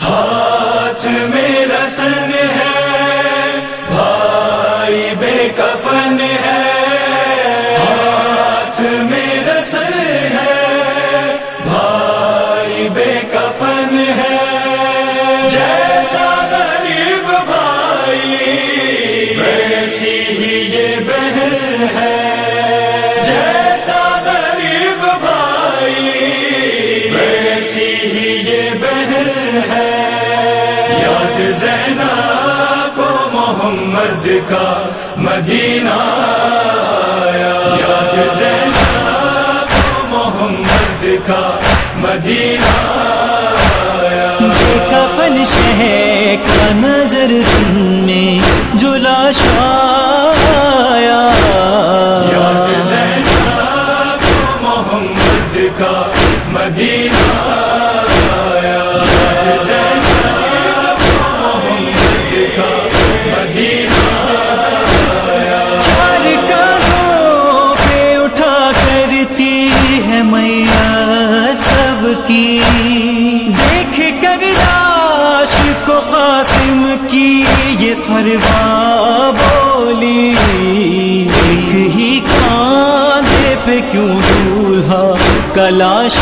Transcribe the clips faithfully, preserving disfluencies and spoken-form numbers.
ہاتھ میں رسن ہے بھائی بے کفن ہے، ہاتھ میں رسن ہے بھائی بے کفن ہے، جیسا غریب بھائی ویسی ہی یہ بہن ہے، جیسا غریب بھائی ویسی ہی یہ بہن ہے، یاد زینب کو محمد کا مدینہ آیا، یاد زینب کو محمد کا مدینہ آیا، بے کفن شہ کا نظر میں جو لاش آیا، یاد زینب کو محمد کا مدینہ آیا، یاد زینب کو محمد کا مدینہ آیا، چار کانوں پہ اٹھا کرتی ہے میت سب کی، دیکھ کر لاش کو قاسم کی یہ فرما بولی، ایک ہی کاندھے پہ کیوں دولہا کا لاش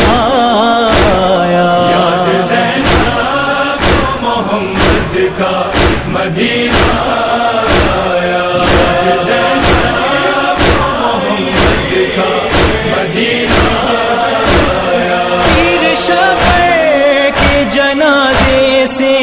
آیا، یاد زینب کو محمد کا مدینہ آیا، یاد زینب کو محمد کا مدینہ آیا، پیر شفیع کے جنازے سے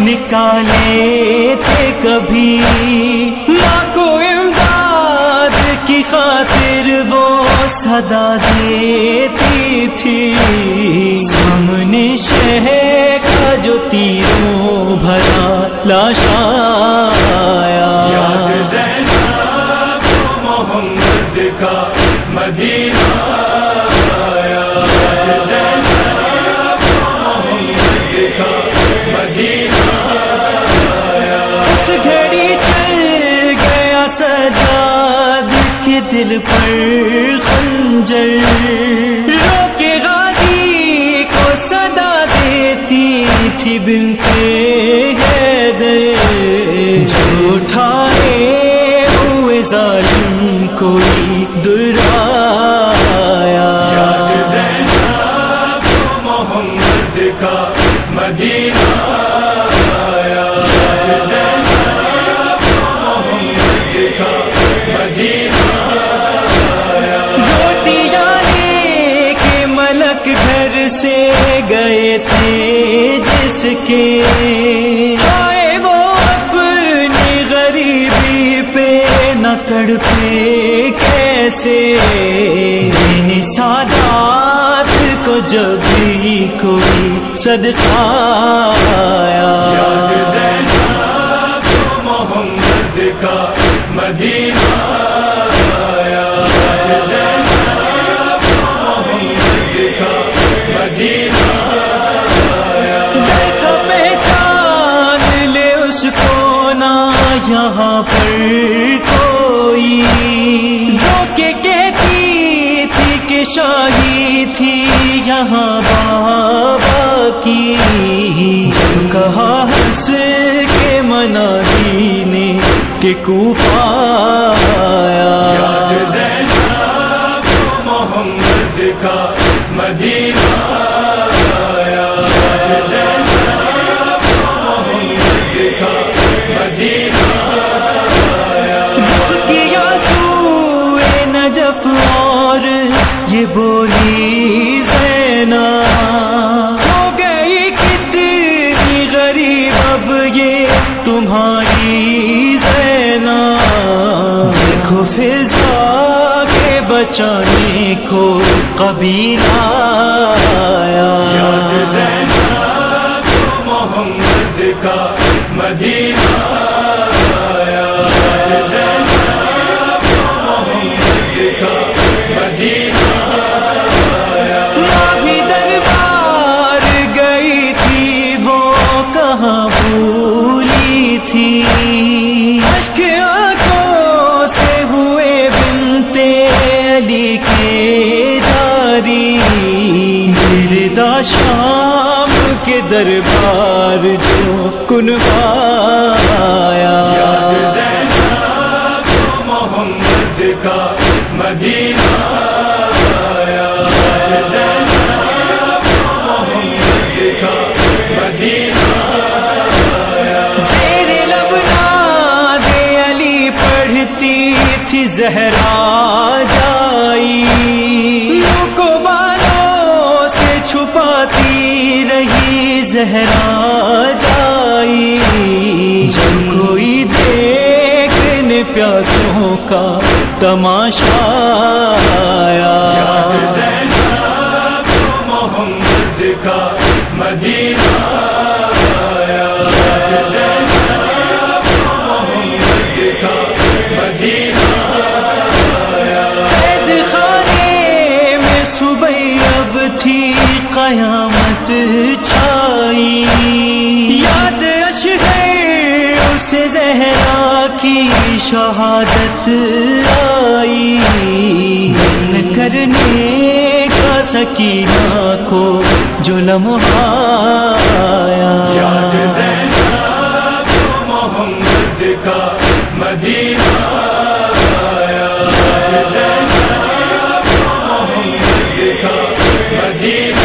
نکالے تھے کبھی، ماں کو امداد کی خاطر وہ صدا دیتی تھی، سامنے شہر کا جو تیروں بھرا لاش آیا، یاد زینب کو محمد کا مدینہ آیا، یاد زینب کو محمد کا مدینہ آیا، اس گھڑی چل گیا سجاد کے دل پر خنجر، رو کے غازی کو صدا دیتی تھی بنت حیدر، جو اٹھائے ہوئے ظالم کوئی در آیا، یاد زینب کو محمد کا مدینہ آیا، یاد زینب کو محمد کا مدینہ آیا، روٹیاں لے کے ملک گھر سے گئے تھے جس کے، آئے وہ اپنی غریبی پہ نہ تڑپے کیسے، دین سادات کو جب بھی کوئی صدقہ آیا، یاد زینب کو محمد کا مدینہ آیا، یاد زینب کو محمد کا مدینہ آیا، دیکھا پہچان لے اس کو نہ یہاں پر کوئی، جو کہ کہتی تھی کہ شاہی تھی یہاں بابا کی، جو کہا ہنس کے منادی نے کہ کوفہ آیا، یاد زینب کو محمد کا مدینہ آیا، یاد زینب کو محمد کا مدینہ آیا، دکھ کی آنسوئے نجف اور یہ بولی زینب، ہو گئی کتنی غریب اب یہ تمہاری زینب، دیکھو فضا کے بچانے کو قبیلہ آیا، یاد زینب کو محمد کا مدینہ آیا، یاد زینب کو محمد کا مدینہ آیا، ماں بھی دربار گئی تھی وہ کہاں بھولی تھی، اشک آنکھوں سے ہوئے بنتے علی کے جاری، گردا شام کے دربار جو کنوایا. یاد زینب محمد کا مدینہ آیا. یاد زینب محمد کا مدینہ آیا. زیر لب ناد علی پڑھتی تھی زہرا جائی، منہ کو بالوں سے چھپاتی رہی زہرا جائی. جب کوئی دیکھنے پیاسوں کا تماشا آیا. یاد زینب محمد کا مدینہ آیا. یاد زینب محمد کا مدینہ آیا. قید خانے میں صبح تھی قیامت چھائی، یاد اشہر اسے زہرا کی شہادت آئی. دفن کرنے کا سکینہ کو جو لمحہ آیا. یاد زینب محمد کا مدینہ آیا. یاد زینب محمد کا مدینہ